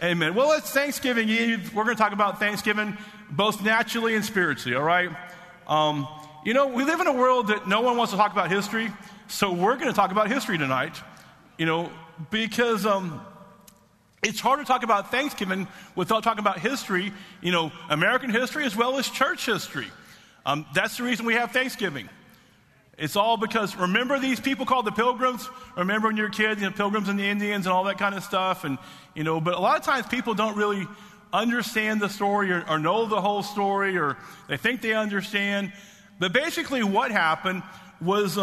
Amen. Well, it's Thanksgiving Eve. We're going to talk about Thanksgiving both naturally and spiritually, all right? We live in a world that no one wants to talk about history, so we're going to talk about history tonight, because it's hard to talk about Thanksgiving without talking about history, American history as well as church history. That's the reason we have Thanksgiving. It's all because, remember these people called the Pilgrims? Remember when you were a kid, Pilgrims and the Indians and all that kind of stuff? And, but a lot of times people don't really understand the story or know the whole story, or they think they understand. But basically what happened was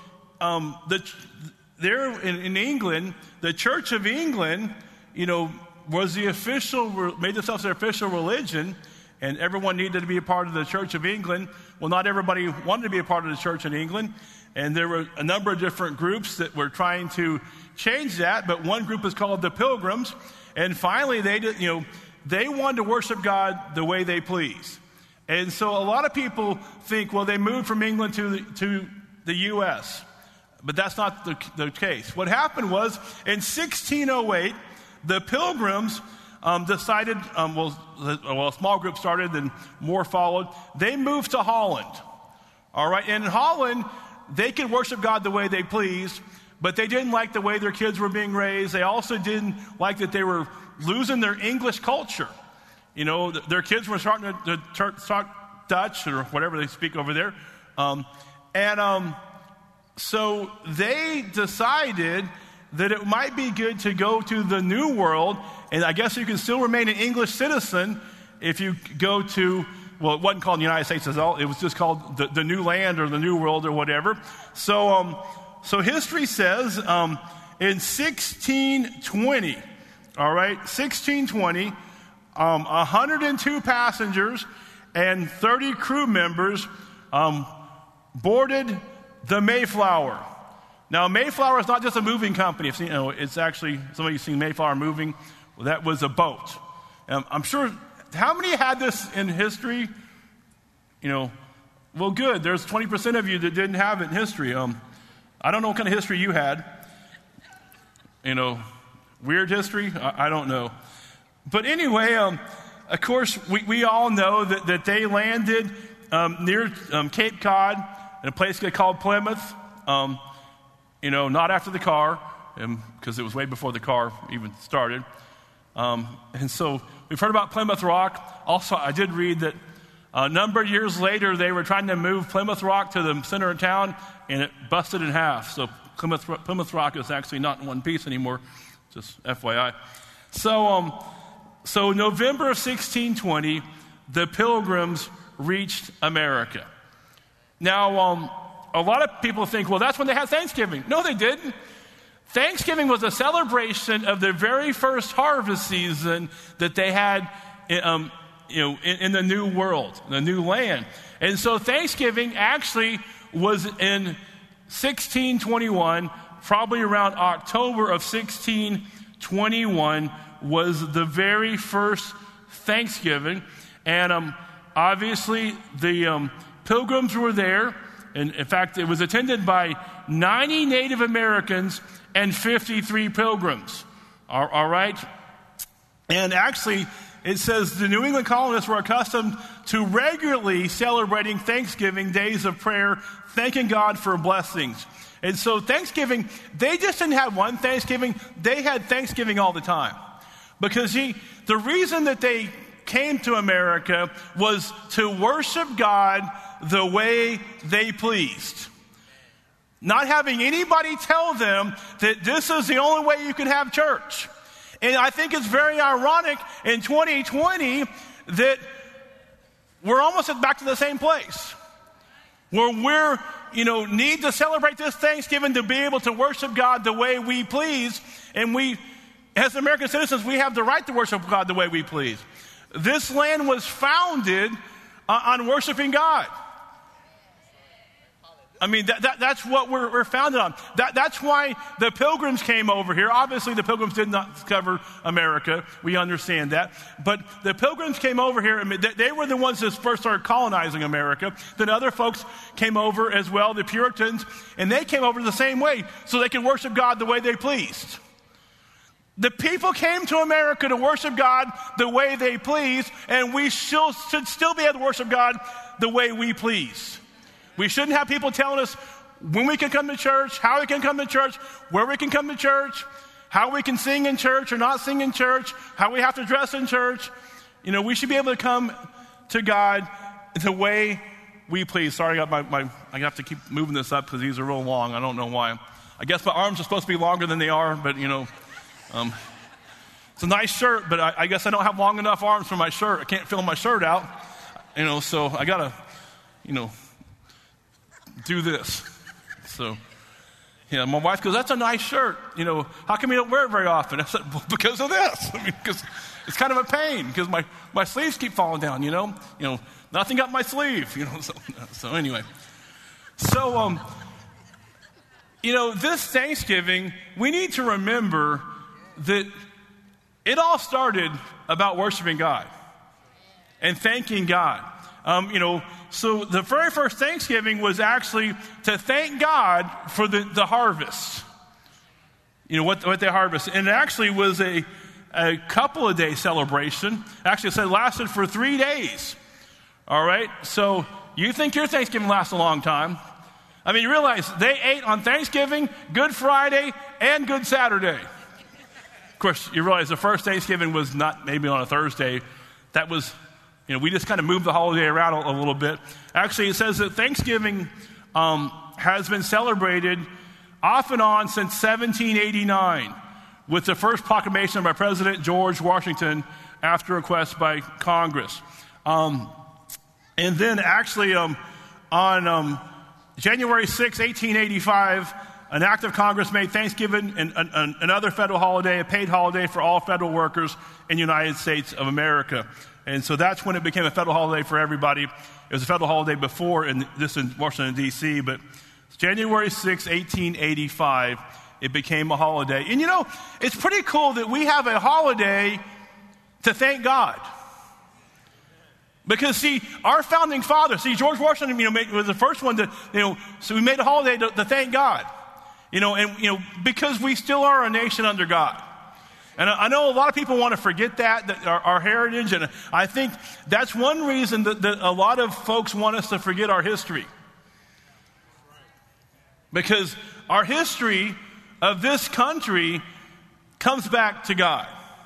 there in England, the Church of England, was made themselves their official religion, and everyone needed to be a part of the Church of England. Well, not everybody wanted to be a part of the Church in England, and there were a number of different groups that were trying to change that, but one group is called the Pilgrims, and finally they wanted to worship God the way they please. And so a lot of people think, well, they moved from England to the U.S., but that's not the case. What happened was, in 1608, the Pilgrims decided, a small group started and more followed. They moved to Holland. All right, and in Holland, they could worship God the way they pleased, but they didn't like the way their kids were being raised. They also didn't like that they were losing their English culture. Their kids were starting to talk Dutch or whatever they speak over there. So they decided that it might be good to go to the New World, and I guess you can still remain an English citizen if you go to, well, it wasn't called the United States, it was just called the New Land or the New World or whatever. So history says in 1620, all right, 1620, 102 passengers and 30 crew members boarded the Mayflower. Now, Mayflower is not just a moving company. It's actually, somebody's seen Mayflower moving. Well, that was a boat. I'm sure, how many had this in history? Well, good. There's 20% of you that didn't have it in history. I don't know what kind of history you had. Weird history? I don't know. But anyway, of course, we all know that they landed near Cape Cod in a place called Plymouth. Not after the car, because it was way before the car even started. And so we've heard about Plymouth Rock. Also, I did read that a number of years later, they were trying to move Plymouth Rock to the center of town, and it busted in half. So Plymouth Rock is actually not in one piece anymore, just FYI. So November of 1620, the Pilgrims reached America. Now, a lot of people think, well, that's when they had Thanksgiving. No, they didn't. Thanksgiving was a celebration of the very first harvest season that they had, in the New World, the New Land. And so Thanksgiving actually was in 1621, probably around October of 1621 was the very first Thanksgiving. And obviously the Pilgrims were there. And in fact, it was attended by 90 Native Americans and 53 Pilgrims. All right? And actually, it says the New England colonists were accustomed to regularly celebrating Thanksgiving days of prayer, thanking God for blessings. And so Thanksgiving, they just didn't have one Thanksgiving. They had Thanksgiving all the time. Because the reason that they came to America was to worship God the way they pleased. Not having anybody tell them that this is the only way you can have church. And I think it's very ironic in 2020 that we're almost back to the same place. Where we're, need to celebrate this Thanksgiving to be able to worship God the way we please. And we, as American citizens, we have the right to worship God the way we please. This land was founded on worshiping God. I mean, that's what we're founded on. That's why the Pilgrims came over here. Obviously, the Pilgrims did not discover America. We understand that. But the Pilgrims came over here. I mean, they were the ones that first started colonizing America. Then other folks came over as well, the Puritans, and they came over the same way so they could worship God the way they pleased. The people came to America to worship God the way they please, and we should still be able to worship God the way we please. We shouldn't have people telling us when we can come to church, how we can come to church, where we can come to church, how we can sing in church or not sing in church, how we have to dress in church. We should be able to come to God the way we please. Sorry, I have to keep moving this up because these are real long. I don't know why. I guess my arms are supposed to be longer than they are, but it's a nice shirt, but I guess I don't have long enough arms for my shirt. I can't fill my shirt out, so I gotta, do this. So, my wife goes, "That's a nice shirt. How come you don't wear it very often?" I said, "Well, because of this. Because it's kind of a pain because my sleeves keep falling down. Nothing up my sleeve. So anyway, this Thanksgiving we need to remember that it all started about worshiping God and thanking God. So the very first Thanksgiving was actually to thank God for the harvest. What they harvest. And it actually was a couple of day celebration. Actually, it lasted for 3 days. All right? So you think your Thanksgiving lasts a long time. You realize they ate on Thanksgiving, Good Friday, and Good Saturday. Of course, you realize the first Thanksgiving was not maybe on a Thursday. That was, we just kind of moved the holiday around a little bit. Actually, it says that Thanksgiving has been celebrated off and on since 1789 with the first proclamation by President George Washington after request by Congress. And then actually on January 6, 1885, an act of Congress made Thanksgiving another federal holiday, a paid holiday for all federal workers in the United States of America. And so that's when it became a federal holiday for everybody. It was a federal holiday before, in Washington, D.C., but January 6, 1885, it became a holiday. And it's pretty cool that we have a holiday to thank God. Because, our founding father, George Washington, was the first one to, so we made a holiday to thank God. Because we still are a nation under God. And I know a lot of people want to forget that our heritage, and I think that's one reason that a lot of folks want us to forget our history. Because our history of this country comes back to God.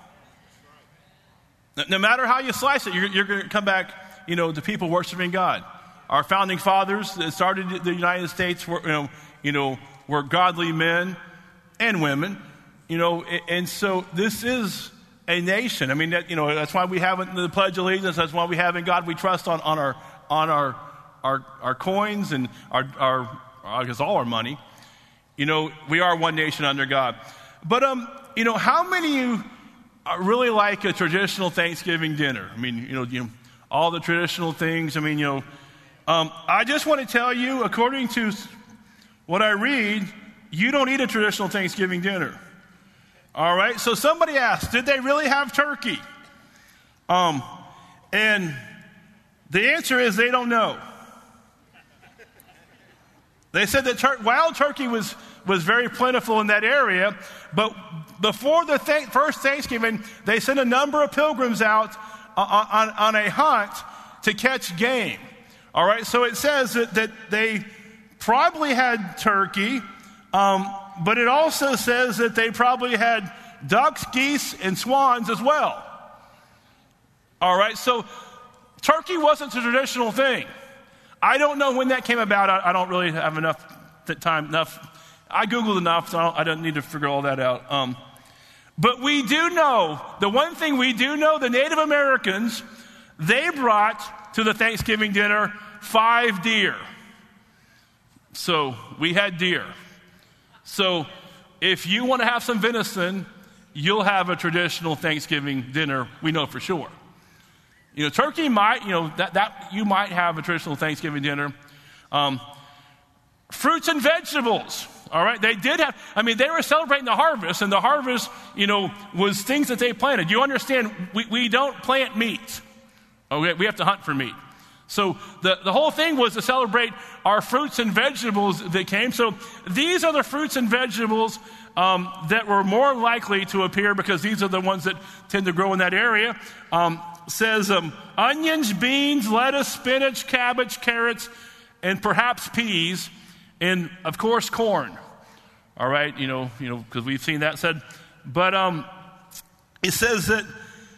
No matter how you slice it, you're going to come back, to people worshiping God. Our founding fathers that started the United States were godly men and women, and so this is a nation. That's why we have the Pledge of Allegiance. That's why we have in God we trust on our coins and our I guess all our money. We are one nation under God. But how many of you really like a traditional Thanksgiving dinner? All the traditional things. I just want to tell you, according to what I read, you don't eat a traditional Thanksgiving dinner. All right? So somebody asked, did they really have turkey? And the answer is they don't know. They said that wild turkey was very plentiful in that area, but before the first Thanksgiving, they sent a number of pilgrims out on a hunt to catch game. All right, so it says that they probably had turkey, but it also says that they probably had ducks, geese, and swans as well. All right, so turkey wasn't a traditional thing. I don't know when that came about. I don't really have enough time. I Googled enough, so I don't need to figure all that out. But we do know, the one thing we do know, the Native Americans, they brought to the Thanksgiving dinner 5 deer. So we had deer. So if you want to have some venison, you'll have a traditional Thanksgiving dinner, we know for sure. Turkey might, that you might have a traditional Thanksgiving dinner. Fruits and vegetables, all right? They did have, they were celebrating the harvest, and the harvest, was things that they planted. You understand, we don't plant meat. Okay, we have to hunt for meat. So the whole thing was to celebrate our fruits and vegetables that came. So these are the fruits and vegetables that were more likely to appear because these are the ones that tend to grow in that area. Says onions, beans, lettuce, spinach, cabbage, carrots, and perhaps peas, and of course corn. All right, you know, because we've seen that said. But it says that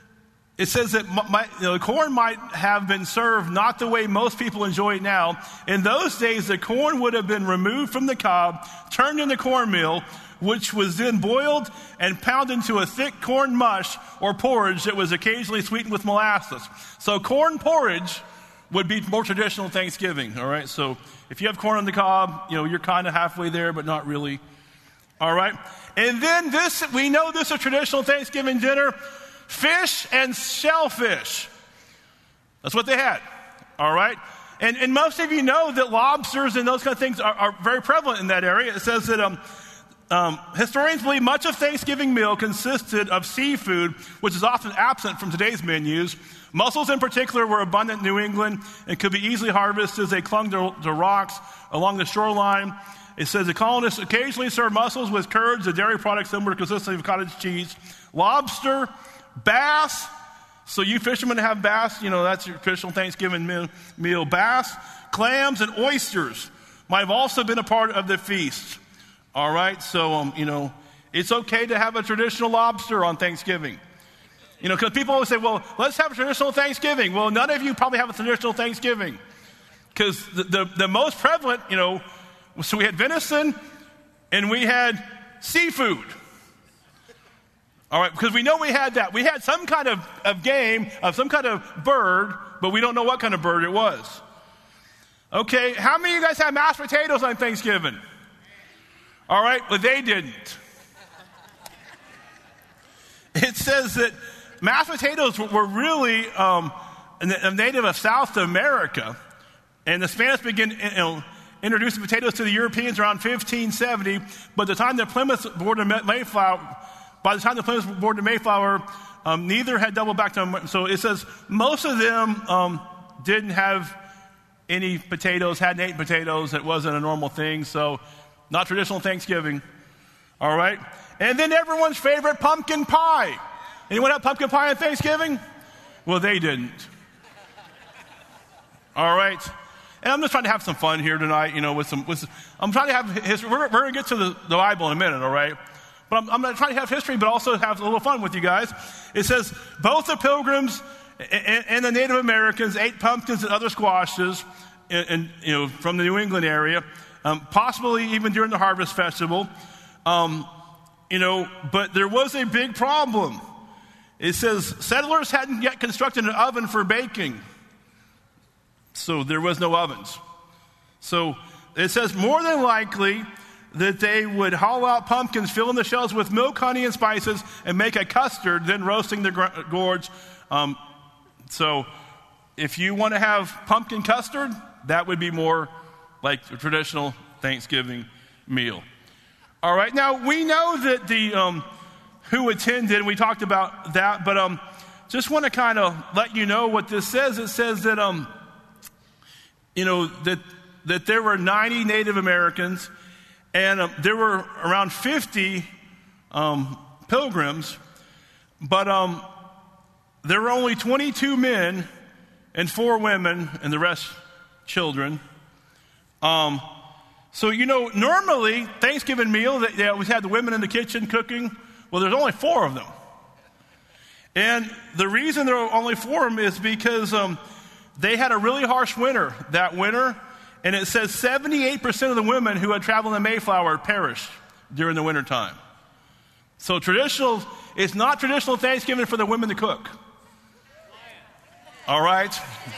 the corn might have been served not the way most people enjoy it now. In those days, the corn would have been removed from the cob, turned into cornmeal, which was then boiled and pounded into a thick corn mush or porridge that was occasionally sweetened with molasses. So corn porridge would be more traditional Thanksgiving, all right? So if you have corn on the cob, you're kind of halfway there, but not really, all right? And then we know this is a traditional Thanksgiving dinner, fish and shellfish. That's what they had, all right? And most of you know that lobsters and those kind of things are very prevalent in that area. It says that historians believe much of Thanksgiving meal consisted of seafood, which is often absent from today's menus. Mussels in particular were abundant in New England and could be easily harvested as they clung to rocks along the shoreline. It says the colonists occasionally served mussels with curds, a dairy product similar to consistency of cottage cheese. Lobster, bass. So you fishermen have bass, that's your traditional Thanksgiving meal. Bass, clams, and oysters might have also been a part of the feast. All right, so, it's okay to have a traditional lobster on Thanksgiving. Because people always say, well, let's have a traditional Thanksgiving. Well, none of you probably have a traditional Thanksgiving. Because the most prevalent, so we had venison and we had seafood. All right, because we know we had that. We had some kind of game, of some kind of bird, but we don't know what kind of bird it was. Okay, how many of you guys have mashed potatoes on Thanksgiving? All right, but they didn't. It says that mashed potatoes were really a native of South America, and the Spanish began introducing potatoes to the Europeans around 1570. But by the time the Plymouth boarded Mayflower, neither had doubled back to. So it says most of them didn't have any potatoes, hadn't eaten potatoes. It wasn't a normal thing. So not traditional Thanksgiving. All right. And then everyone's favorite pumpkin pie. Anyone have pumpkin pie on Thanksgiving? Well, they didn't. All right. And I'm just trying to have some fun here tonight, I'm trying to have history. We're going to get to the Bible in a minute, all right? But I'm going to try to have history, but also have a little fun with you guys. It says, both the Pilgrims and the Native Americans ate pumpkins and other squashes from the New England area, possibly even during the Harvest Festival. But there was a big problem. It says settlers hadn't yet constructed an oven for baking. So there was no ovens. So it says more than likely that they would hollow out pumpkins, fill in the shells with milk, honey, and spices, and make a custard, then roasting the gourds. So if you want to have pumpkin custard, that would be more like a traditional Thanksgiving meal. All right, now we know that the who attended, we talked about that, but just want to kind of let you know what this says. It says that that there were 90 Native Americans, and there were around 50 pilgrims, but there were only 22 men and 4 women, and the rest children. So, normally, Thanksgiving meal, they always had the women in the kitchen cooking. Well, there's only 4 of them. And the reason there are only 4 of them is because they had a really harsh winter that winter. And it says 78% of the women who had traveled in the Mayflower perished during the wintertime. So it's not traditional Thanksgiving for the women to cook. All right?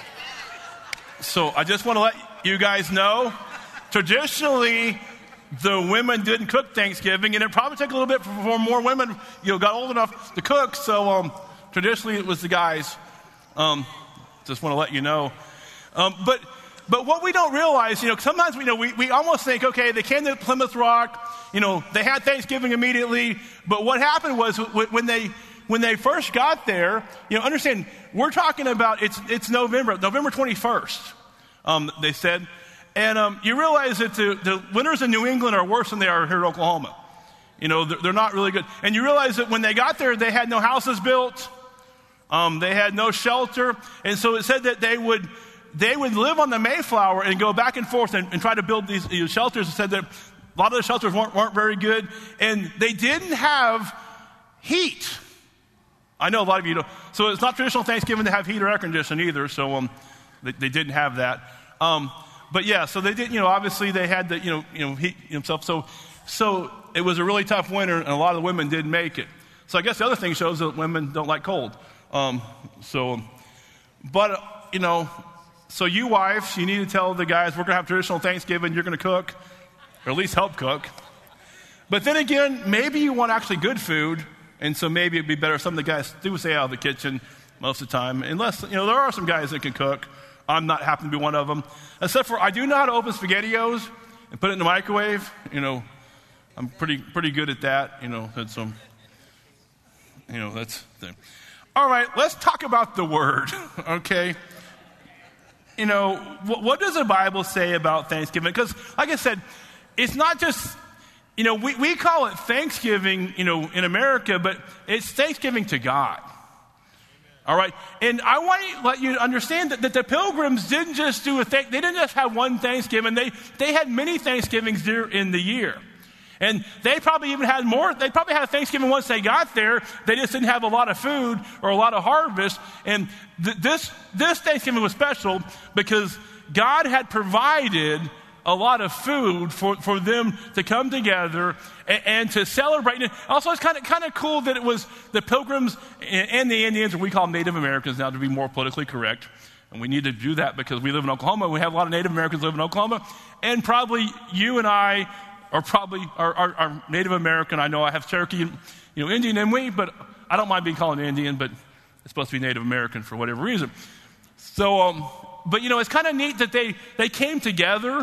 So I just want to let you guys know, traditionally, the women didn't cook Thanksgiving, and it probably took a little bit for more women, got old enough to cook. So traditionally, it was the guys. Just want to let you know. But what we don't realize, sometimes we almost think, okay, they came to Plymouth Rock, they had Thanksgiving immediately. But what happened was when when they first got there, understand, we're talking about, it's November 21st, they said. And you realize that the winters in New England are worse than they are here in Oklahoma. They're not really good. And you realize that when they got there, they had no houses built. They had no shelter. And so it said that they would live on the Mayflower and go back and forth and try to build these shelters. It said that a lot of the shelters weren't very good. And they didn't have heat. I know a lot of you don't. So it's not traditional Thanksgiving to have heat or air conditioning either. So they didn't have that. But yeah, so they did, obviously they had the, heat himself. So it was a really tough winter, and a lot of the women didn't make it. So I guess the other thing shows that women don't like cold. So you wives, you need to tell the guys, we're going to have traditional Thanksgiving, you're going to cook, or at least help cook. But then again, maybe you want actually good food, and so maybe it'd be better if some of the guys do stay out of the kitchen most of the time. Unless, there are some guys that can cook. I'm not happen to be one of them. Except for I do know how to open SpaghettiOs and put it in the microwave. I'm pretty good at that. That's all right. Let's talk about the Word. Okay. What does the Bible say about Thanksgiving? Because, like I said, it's not just we call it Thanksgiving in America, but it's Thanksgiving to God. All right, and I want to let you understand that the Pilgrims didn't just they didn't just have one Thanksgiving. They had many Thanksgivings in the year. And they probably even had more. They probably had a Thanksgiving once they got there. They just didn't have a lot of food or a lot of harvest. And this Thanksgiving was special because God had provided a lot of food for them to come together and to celebrate. And also, it's kind of cool that it was the Pilgrims and the Indians, or we call them Native Americans now to be more politically correct. And we need to do that because we live in Oklahoma. We have a lot of Native Americans live in Oklahoma. And probably you and I are Native American. I know I have Cherokee and Indian in me, but I don't mind being called an Indian, but it's supposed to be Native American for whatever reason. So, but it's kind of neat that they came together.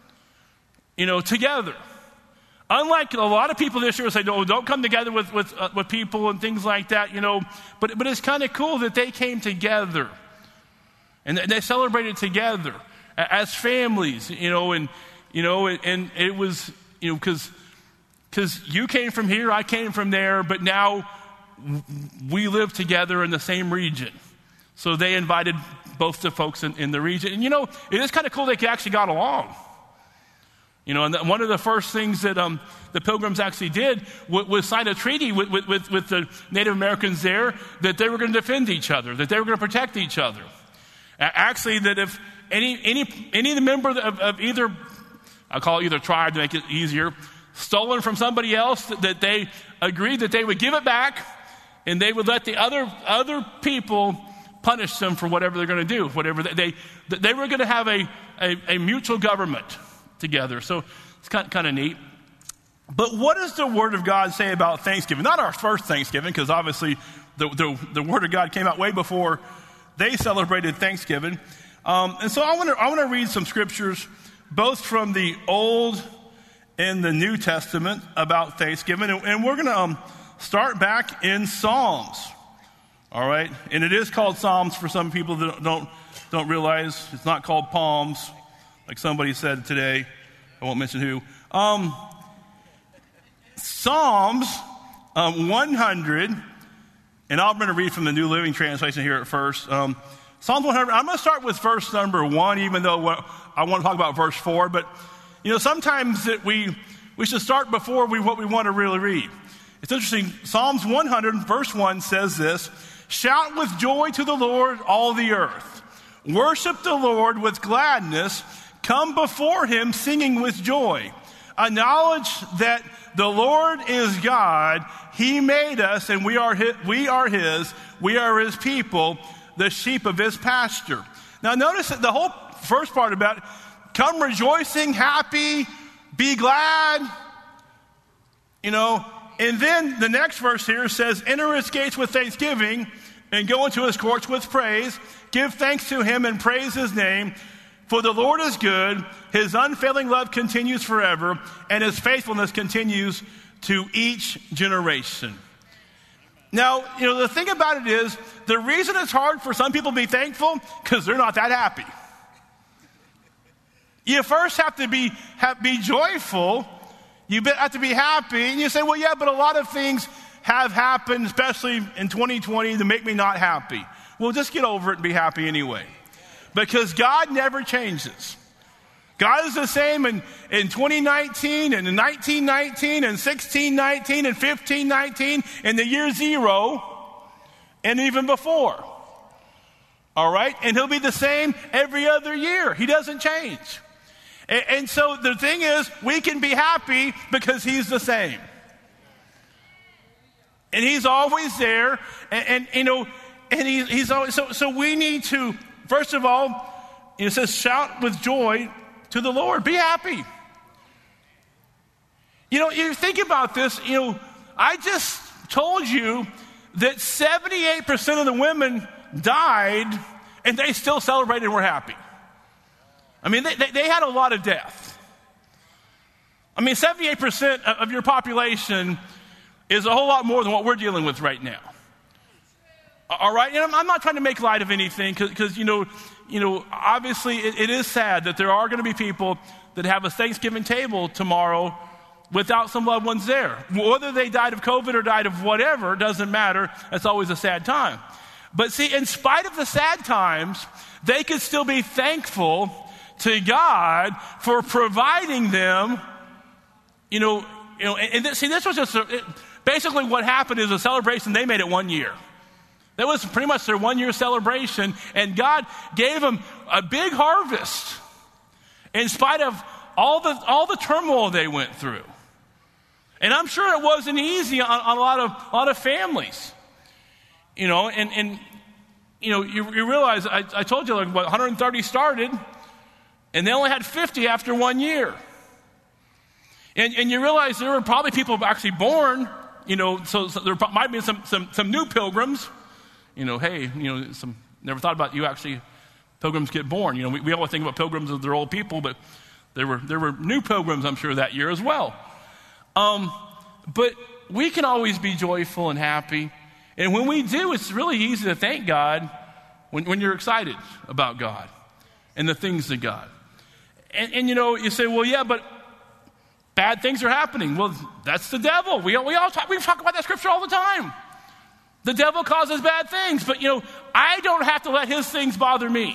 Together. Unlike a lot of people this year say, no, don't come together with people and things like that, But it's kind of cool that they came together. And they celebrated together as families, and it was, because you came from here, I came from there, but now we live together in the same region. So they invited both the folks in the region. And, it is kind of cool they actually got along. And one of the first things that the Pilgrims actually did was sign a treaty with the Native Americans there that they were going to defend each other, that they were going to protect each other. Actually, that if any member of either, I'll call it either tribe to make it easier, stolen from somebody else, that they agreed that they would give it back, and they would let the other people punish them for whatever they're going to do, whatever they were going to have a mutual government together. So it's kind of neat. But what does the Word of God say about Thanksgiving? Not our first Thanksgiving, because obviously the Word of God came out way before they celebrated Thanksgiving. And so I want to read some scriptures, both from the Old and the New Testament about Thanksgiving. And we're going to start back in Psalms. All right? And it is called Psalms for some people that don't realize. It's not called Palms, like somebody said today. I won't mention who. Psalms 100, and I'm going to read from the New Living Translation here at first. Psalms 100, I'm going to start with verse number 1, even though I want to talk about verse 4. But, sometimes that we should start before what we want to really read. It's interesting. Psalms 100, verse 1 says this: "Shout with joy to the Lord, all the earth. Worship the Lord with gladness. Come before him singing with joy. Acknowledge that the Lord is God. He made us, and we are his. We are his people, the sheep of his pasture." Now notice that the whole first part about it, come rejoicing, happy, be glad. And then the next verse here says, "Enter his gates with thanksgiving and go into his courts with praise. Give thanks to him and praise his name. For the Lord is good, his unfailing love continues forever, and his faithfulness continues to each generation." Now, the thing about it is, the reason it's hard for some people to be thankful, because they're not that happy. You first have to be joyful. You have to be happy. And you say, well, yeah, but a lot of things have happened, especially in 2020, to make me not happy. Well, just get over it and be happy anyway. Because God never changes. God is the same in 2019 and in 1919 and 1619 and 1519 and the year 0 and even before. All right? And he'll be the same every other year. He doesn't change. And so the thing is, we can be happy because he's the same. And he's always there. And he's always, so we need to, first of all, it says, shout with joy to the Lord. Be happy. You think about this, I just told you that 78% of the women died and they still celebrated and were happy. I mean, they had a lot of death. I mean, 78% of your population is a whole lot more than what we're dealing with right now. All right? And I'm not trying to make light of anything because, obviously it is sad that there are going to be people that have a Thanksgiving table tomorrow without some loved ones there. Whether they died of COVID or died of whatever, doesn't matter. That's always a sad time. But see, in spite of the sad times, they could still be thankful to God for providing them, and this was just, basically what happened is a celebration. They made it 1 year. That was pretty much their 1 year celebration, and God gave them a big harvest in spite of all the turmoil they went through. And I'm sure it wasn't easy on a lot of families, you realize I told you 130 started, and they only had 50 after 1 year. And you realize there were probably people actually born, so there might be some new pilgrims. Some never thought about pilgrims get born. We always think about pilgrims as they're old people, but there were new pilgrims, I'm sure, that year as well. But we can always be joyful and happy. And when we do, it's really easy to thank God when you're excited about God and the things of God. And you say, well, yeah, but bad things are happening. Well, that's the devil. We talk about that scripture all the time. The devil causes bad things, but I don't have to let his things bother me.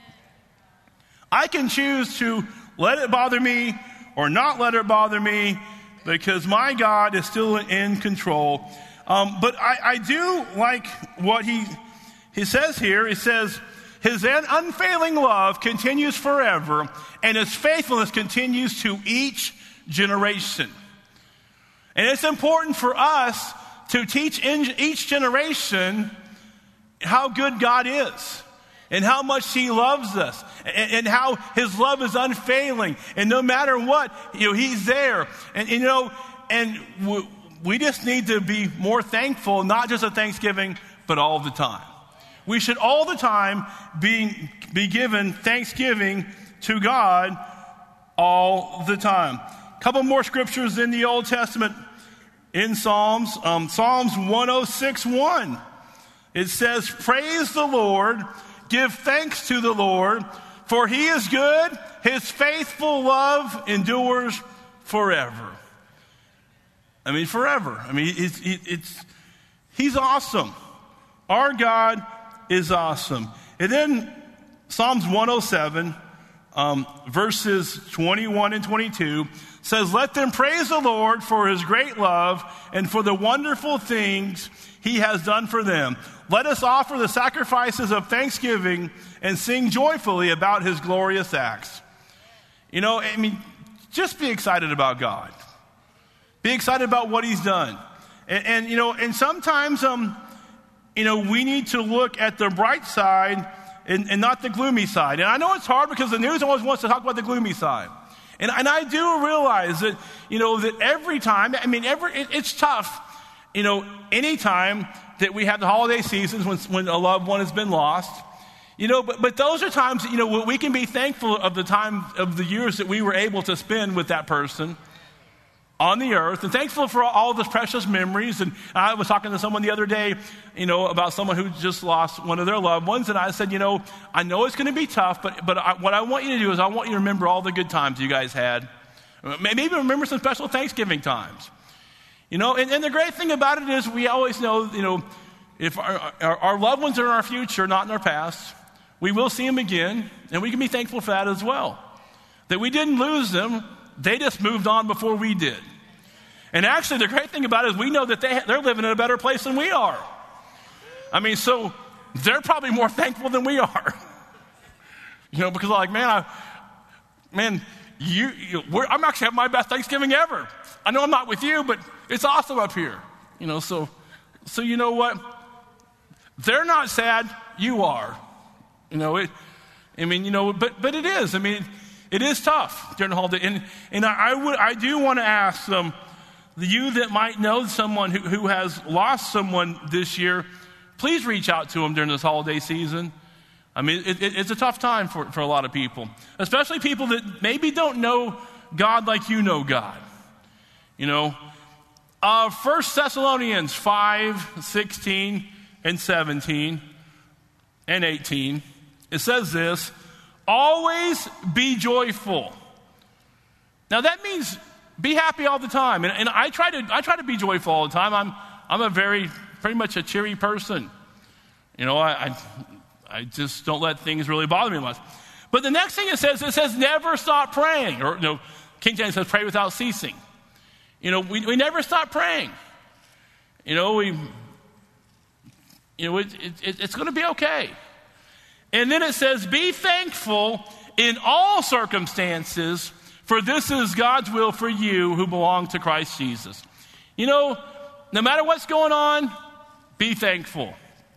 I can choose to let it bother me or not let it bother me because my God is still in control. But I do like what he says here. He says, his unfailing love continues forever, and his faithfulness continues to each generation. And it's important for us to teach in each generation how good God is and how much he loves us and how his love is unfailing. And no matter what, he's there. And we just need to be more thankful, not just at Thanksgiving, but all the time. We should all the time be given thanksgiving to God all the time. A couple more scriptures in the Old Testament. In Psalms 106:1, it says, praise the Lord, give thanks to the Lord, for he is good, his faithful love endures forever. I mean, forever. I mean, he's awesome. Our God is awesome. And then Psalms 107, verses 21 and 22, says, let them praise the Lord for his great love and for the wonderful things he has done for them. Let us offer the sacrifices of thanksgiving and sing joyfully about his glorious acts. Just be excited about God. Be excited about what he's done. And sometimes, we need to look at the bright side and not the gloomy side. And I know it's hard because the news always wants to talk about the gloomy side. And I do realize that, that every time, it's tough, any time that we have the holiday seasons when a loved one has been lost, but those are times that, we can be thankful of the time of the years that we were able to spend with that person. on the earth, and thankful for all those precious memories. And I was talking to someone the other day, about someone who just lost one of their loved ones, and I said, I know it's going to be tough, but what I want you to do is I want you to remember all the good times you guys had. Maybe remember some special Thanksgiving times. And the great thing about it is we always know, if our loved ones are in our future, not in our past, we will see them again, and we can be thankful for that as well. That we didn't lose them, they just moved on before we did. And actually, the great thing about it is we know that they're living in a better place than we are. So they're probably more thankful than we are. Because like, I'm actually having my best Thanksgiving ever. I know I'm not with you, but it's awesome up here. So you know what? They're not sad, you are. But it is. It is tough during the holiday. And I do want to ask you that might know someone who has lost someone this year, please reach out to them during this holiday season. It's a tough time for a lot of people, especially people that maybe don't know God like you know God. 1 Thessalonians 5:16 and 17 and 18, it says this, always be joyful. Now that means be happy all the time. And I try to be joyful all the time. I'm pretty much a cheery person. I just don't let things really bother me much. But the next thing it says never stop praying. Or King James says pray without ceasing. We never stop praying. It's going to be okay. And then it says, be thankful in all circumstances, for this is God's will for you who belong to Christ Jesus. No matter what's going on, be thankful.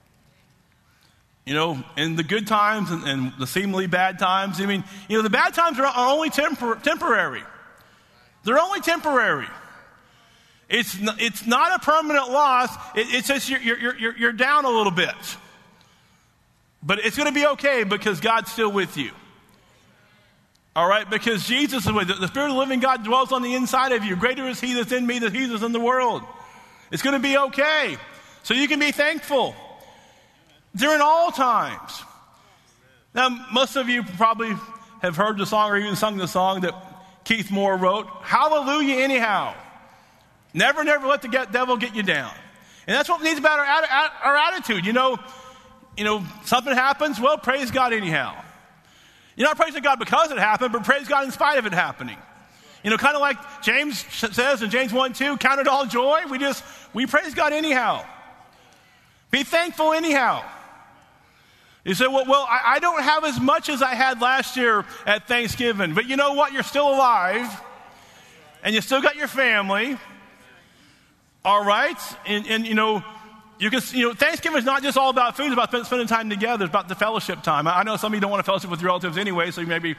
In the good times and the seemingly bad times. The bad times are only temporary. They're only temporary. It's not a permanent loss. It's just you're down a little bit. But it's going to be okay because God's still with you. All right? Because Jesus is with you. The Spirit of the living God dwells on the inside of you. Greater is He that's in me than He that's in the world. It's going to be okay. So you can be thankful during all times. Now, most of you probably have heard the song or even sung the song that Keith Moore wrote, Hallelujah Anyhow. Never let the devil get you down. And that's what we need about our attitude. Something happens, well, praise God anyhow. You're not praising God because it happened, but praise God in spite of it happening. Kind of like James says in James 1:2, count it all joy. We praise God anyhow. Be thankful anyhow. You say, well, I don't have as much as I had last year at Thanksgiving, but you know what? You're still alive, and you still got your family. All right? And Thanksgiving is not just all about food, it's about spending time together. It's about the fellowship time. I know some of you don't want to fellowship with your relatives anyway, so maybe,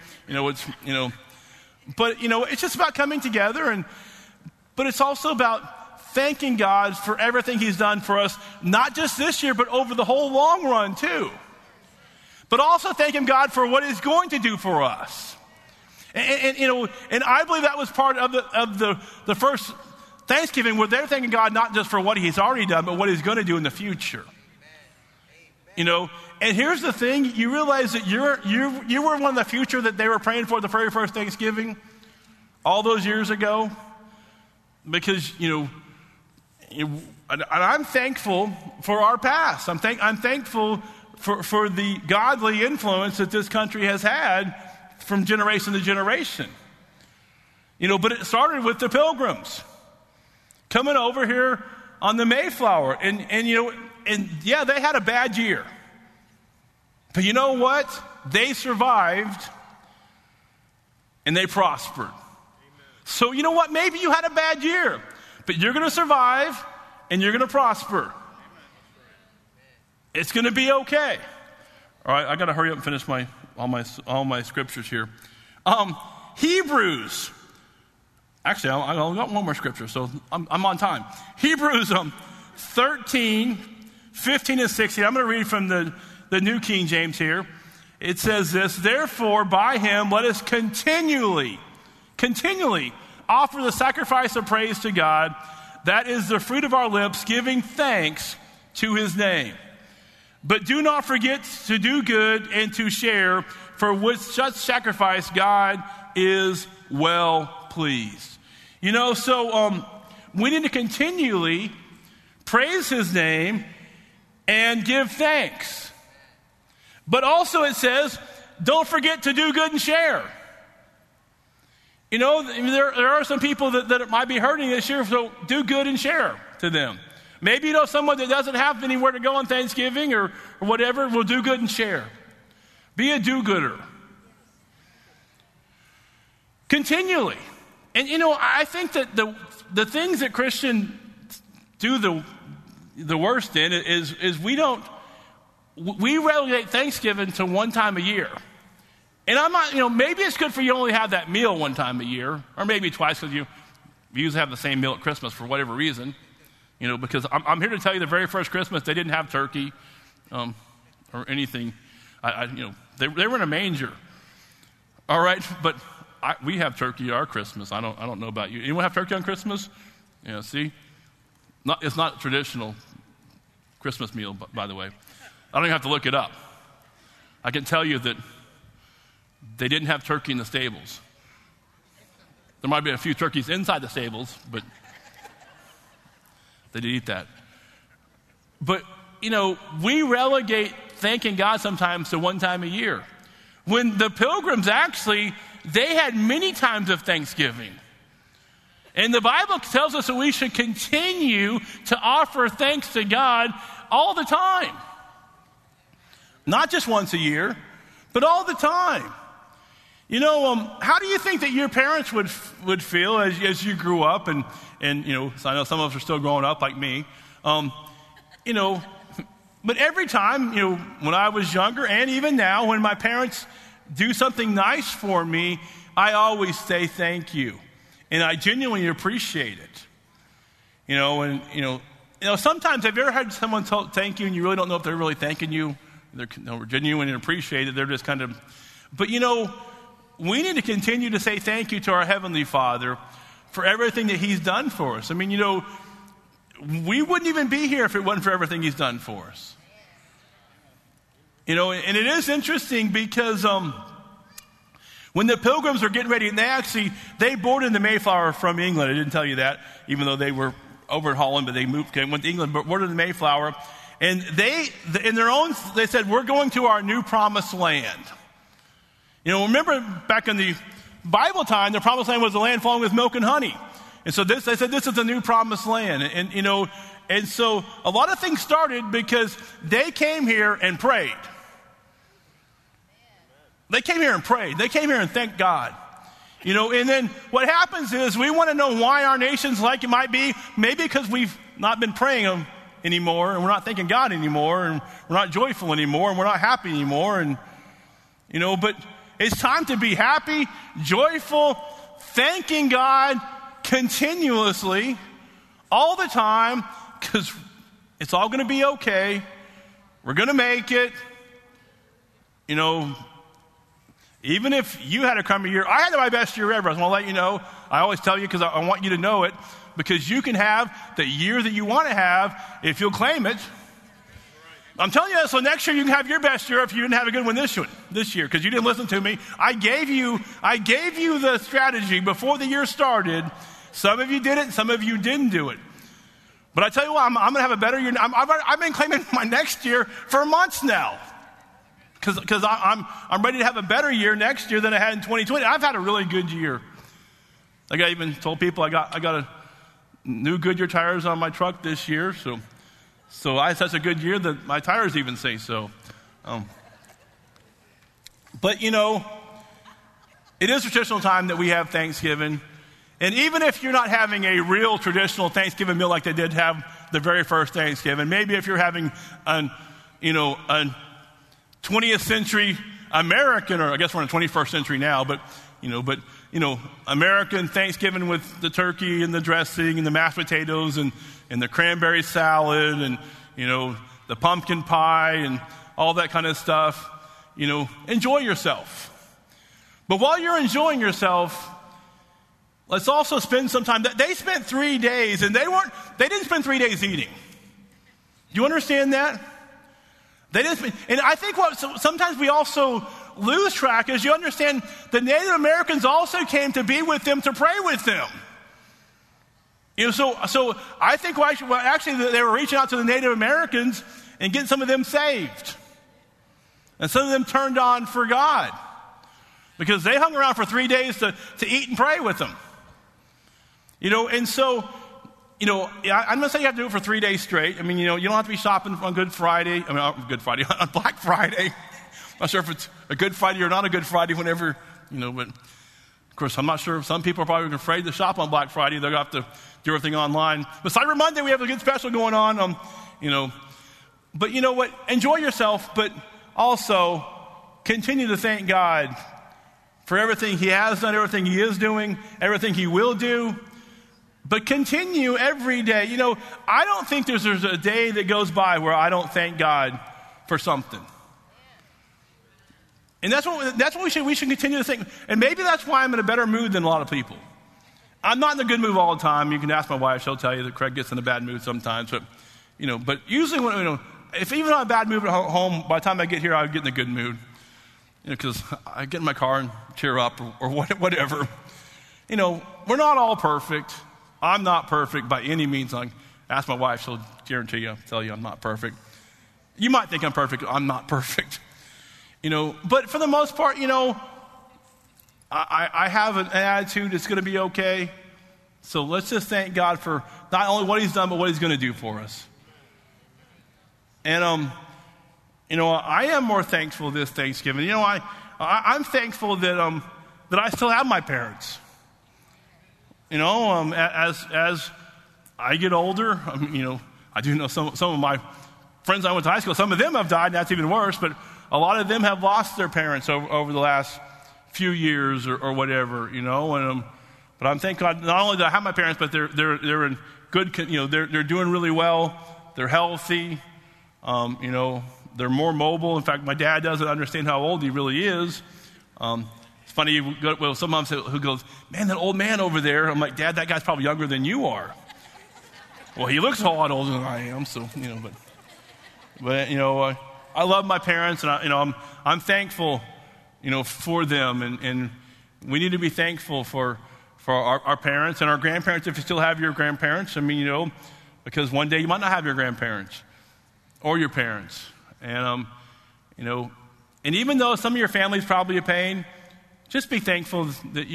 but it's just about coming together, but it's also about thanking God for everything He's done for us, not just this year, but over the whole long run too. But also thanking God for what He's going to do for us. And I believe that was part of the first Thanksgiving, where they're thanking God not just for what He's already done, but what He's going to do in the future. And here's the thing: you realize that you were one of the future that they were praying for the very first Thanksgiving, all those years ago, because and I'm thankful for our past. I'm thankful for the godly influence that this country has had from generation to generation. But it started with the Pilgrims coming over here on the Mayflower. And yeah, they had a bad year. But you know what? They survived and they prospered. Amen. So you know what? Maybe you had a bad year, but you're going to survive and you're going to prosper. It's going to be okay. All right, I got to hurry up and finish all my scriptures here. Hebrews. Actually, I got one more scripture, so I'm on time. Hebrews 13, 15, and 16. I'm going to read from the New King James here. It says this: therefore, by Him, let us continually offer the sacrifice of praise to God. That is the fruit of our lips, giving thanks to his name. But do not forget to do good and to share, for with such sacrifice God is well pleased. So we need to continually praise his name and give thanks. But also it says, don't forget to do good and share. There are some people that might be hurting this year, so do good and share to them. Maybe someone that doesn't have anywhere to go on Thanksgiving or whatever, will do good and share. Be a do-gooder. Continually. And I think that the things that Christians do the worst in is we relegate Thanksgiving to one time a year. And I'm not, maybe it's good for you to only have that meal one time a year, or maybe twice, because you usually have the same meal at Christmas for whatever reason. Because I'm here to tell you the very first Christmas, they didn't have turkey or anything. They were in a manger. All right, but we have turkey at our Christmas. I don't know about you. Anyone have turkey on Christmas? See? It's not a traditional Christmas meal, by the way. I don't even have to look it up. I can tell you that they didn't have turkey in the stables. There might be a few turkeys inside the stables, but they did eat that. But, we relegate thanking God sometimes to one time a year. When the Pilgrims they had many times of Thanksgiving. And the Bible tells us that we should continue to offer thanks to God all the time. Not just once a year, but all the time. How do you think that your parents would feel as you grew up? And so I know some of us are still growing up like me. But every time, when I was younger and even now, when my parents do something nice for me, I always say thank you. And I genuinely appreciate it. Sometimes have you ever had someone tell thank you and you really don't know if they're really thanking you? They're genuine and appreciate it. They're just kind of, but we need to continue to say thank you to our Heavenly Father for everything that he's done for us. We wouldn't even be here if it wasn't for everything he's done for us. And it is interesting because when the Pilgrims were getting ready, and they boarded the Mayflower from England. I didn't tell you that, even though they were over in Holland, but they went to England, but boarded the Mayflower. And they said, we're going to our new promised land. Remember back in the Bible time, the promised land was the land flowing with milk and honey. And so they said, this is the new promised land. And so a lot of things started because they came here and prayed. They came here and prayed. They came here and thanked God. And then what happens is we want to know why our nation's like it might be. Maybe because we've not been praying them anymore, and we're not thanking God anymore, and we're not joyful anymore, and we're not happy anymore. But it's time to be happy, joyful, thanking God continuously, all the time, because it's all going to be okay. We're going to make it. Even if you had a crummy year, I had my best year ever. I just want to let you know. I always tell you because I want you to know it, because you can have the year that you want to have if you'll claim it. I'm telling you that, so next year you can have your best year if you didn't have a good one this year, because you didn't listen to me. I gave you the strategy before the year started. Some of you did it, some of you didn't do it. But I tell you what, I'm going to have a better year. I've been claiming my next year for months now, because I'm ready to have a better year next year than I had in 2020. I've had a really good year. Like I even told people I got a new Goodyear tires on my truck this year, so I had such a good year that my tires even say so. But it is a traditional time that we have Thanksgiving. And even if you're not having a real traditional Thanksgiving meal like they did have the very first Thanksgiving, maybe if you're having a 20th century American, or I guess we're in the 21st century now, but American Thanksgiving with the turkey and the dressing and the mashed potatoes and the cranberry salad and, the pumpkin pie and all that kind of stuff, enjoy yourself. But while you're enjoying yourself, let's also spend some time. They spent 3 days, and they didn't spend 3 days eating. Do you understand that? They didn't spend, and I think sometimes we also lose track is you understand the Native Americans also came to be with them, to pray with them. So I think actually they were reaching out to the Native Americans and getting some of them saved. And some of them turned on for God because they hung around for 3 days to eat and pray with them. And so, I'm not saying you have to do it for 3 days straight. I mean, you don't have to be shopping on Good Friday. On Black Friday. I'm not sure if it's a Good Friday or not a Good Friday whenever, but of course, I'm not sure. Some people are probably afraid to shop on Black Friday. They're going to have to do everything online. But Cyber Monday, we have a good special going on. But you know what? Enjoy yourself, but also continue to thank God for everything He has done, everything He is doing, everything He will do. But continue every day. I don't think there's a day that goes by where I don't thank God for something. And that's what we should continue to think. And maybe that's why I'm in a better mood than a lot of people. I'm not in a good mood all the time. You can ask my wife; she'll tell you that Craig gets in a bad mood sometimes. But usually when if even on a bad mood at home, by the time I get here, I get in a good mood. Because I get in my car and cheer up or whatever. We're not all perfect. I'm not perfect by any means. I ask my wife; she'll tell you I'm not perfect. You might think I'm perfect. I'm not perfect. But for the most part, I have an attitude that's going to be okay. So let's just thank God for not only what He's done, but what He's going to do for us. And, I am more thankful this Thanksgiving. I'm thankful that I still have my parents. As I get older, I do know some of my friends I went to high school, some of them have died, and that's even worse, but a lot of them have lost their parents over the last few years or whatever, but I'm thank God not only do I have my parents, but they're in good, they're doing really well. They're healthy. They're more mobile. In fact, my dad doesn't understand how old he really is. It's funny, some moms who goes, "Man, that old man over there." I'm like, "Dad, that guy's probably younger than you are." Well, he looks a lot older than I am, so but I love my parents, and I'm thankful, for them, and we need to be thankful for our parents and our grandparents if you still have your grandparents. Because one day you might not have your grandparents or your parents, and and even though some of your family's probably a pain, just be thankful that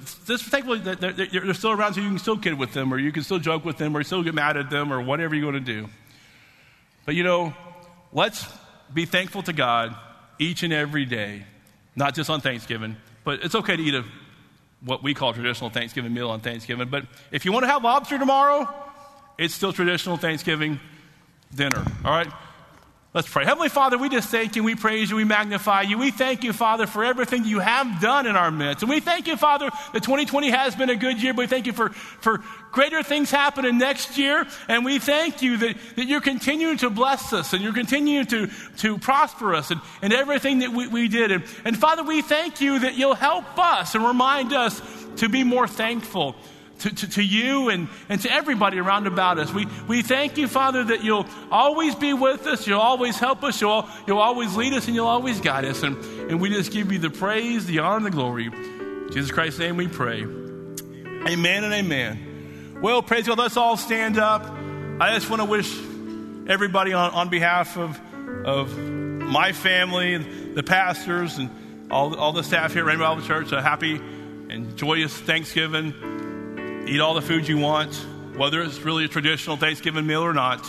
that they're still around, so you can still kid with them, or you can still joke with them, or still get mad at them, or whatever you're going to do. But let's be thankful to God each and every day, not just on Thanksgiving, but it's okay to eat what we call traditional Thanksgiving meal on Thanksgiving. But if you want to have lobster tomorrow, it's still traditional Thanksgiving dinner. All right? Let's pray. Heavenly Father, we just thank you, we praise you, we magnify you. We thank you, Father, for everything you have done in our midst. And we thank you, Father, that 2020 has been a good year, but we thank you for greater things happening next year. And we thank you that you're continuing to bless us and you're continuing to prosper us and everything that we did. And Father, we thank you that you'll help us and remind us to be more thankful to you and to everybody around about us. We thank you, Father, that you'll always be with us, you'll always help us, you'll always lead us, and you'll always guide us. And we just give you the praise, the honor, and the glory. In Jesus Christ's name we pray. Amen and amen. Well, praise God. Let's all stand up. I just want to wish everybody on behalf of my family, the pastors, and all the staff here at Rainbow Bible Church a happy and joyous Thanksgiving. Eat all the food you want, whether it's really a traditional Thanksgiving meal or not.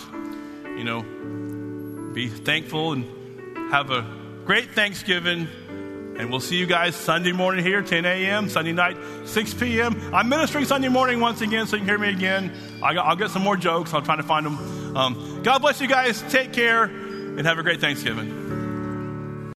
Be thankful and have a great Thanksgiving. And we'll see you guys Sunday morning here, 10 a.m., Sunday night, 6 p.m. I'm ministering Sunday morning once again, so you can hear me again. I'll get some more jokes. I'll try to find them. God bless you guys. Take care and have a great Thanksgiving.